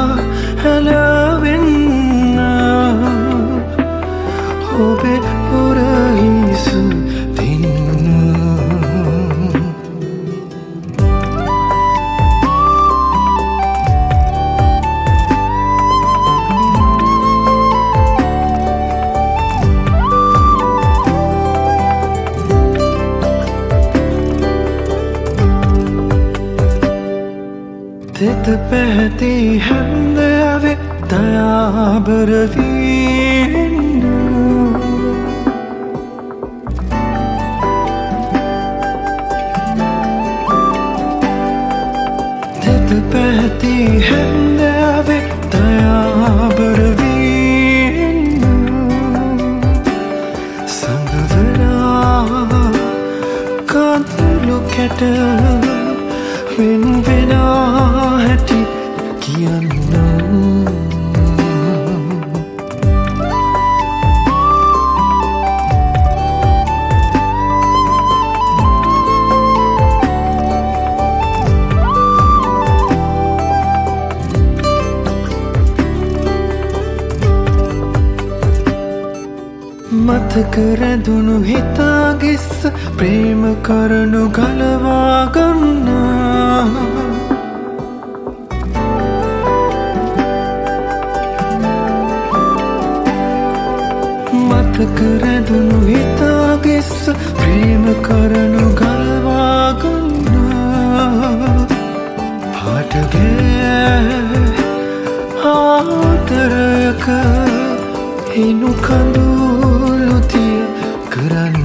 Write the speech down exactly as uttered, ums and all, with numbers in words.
හැලවෙන්න ඔබේ උරහිස දින්න තෙත පැහැති හැන්දෑවේ දයාබර වීන්න තෙත පැහැති හැන්දෑවේ දයාබර වීන්න සඟවනා කඳුළු කැට වෙන වෙනා හැටි කියන්න මතක රැඳුණු හිතාගිස්ස ප්‍රේම කරනු ගලවා ගන්න මතක රැඳුණු හිතාගිස්ස ප්‍රේම කරනු ගලවා ගන්න පාටගේ ආදරයක හිනු කඳුළු තිය කරන්න